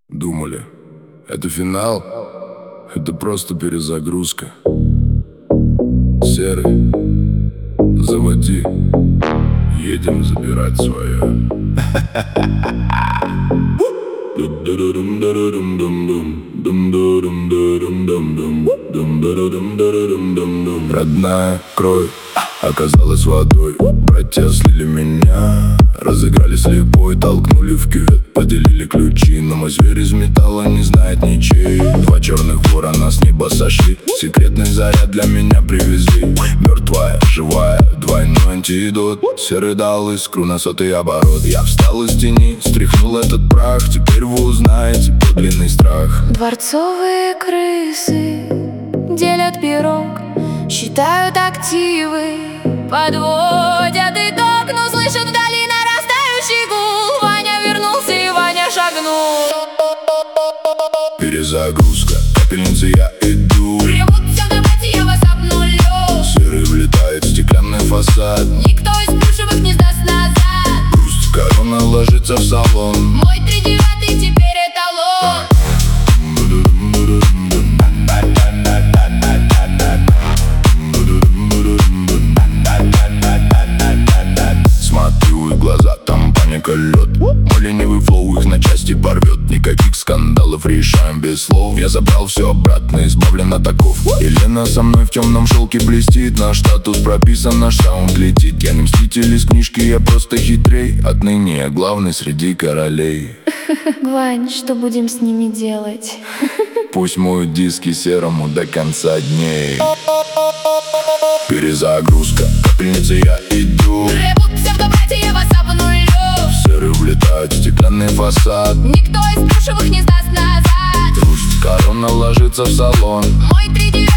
Думали, это финал, это просто перезагрузка. Серый, заводи, едем забирать свое. Родная кровь оказалась водой. Братья слили меня, разыграли слепой, толкнули в кювет, поделили ключи. Но мой зверь из металла не знает ничей. Два черных ворона с неба сошли, секретный заряд для меня привезли. Мертвая, живая, двойной антидот. Серый дал искру на 100-й оборот. Я встал из тени, стряхнул этот прах. Теперь вы узнаете подлинный страх. Дворцовые крысы делят пирог, считают активы, подводят итог, но слышат вдали нарастающий гул. Ваня вернулся и Ваня шагнул. Перезагрузка, капельницы, я иду. Ревут все, давайте я вас обнулю. Серый влетает в стеклянный фасад. Никто из плюшевых не сдаст назад. Пусть корона ложится в салон. Мой 3-9 теперь эталон. Смотрю, и глаза, там паника, лед. Мой ленивый флоу их на части порвет. Никаких скандалов, решаем без слов. Я забрал все обратно, избавлен от оков. Елена со мной в темном шелке блестит. Наш статус прописан, наш саунд летит. Я не мститель из книжки, я просто хитрей. Отныне я главный среди королей. Вань, что будем с ними делать? Пусть моют диски серому до конца дней. Перезагрузка, капельницы, я иду. Ревут все, давайте я вас обнулю. Серый влетает в стеклянный фасад. Никто из плюшевых не сдаст назад. Пусть корона ложится в салон. Мой 3-9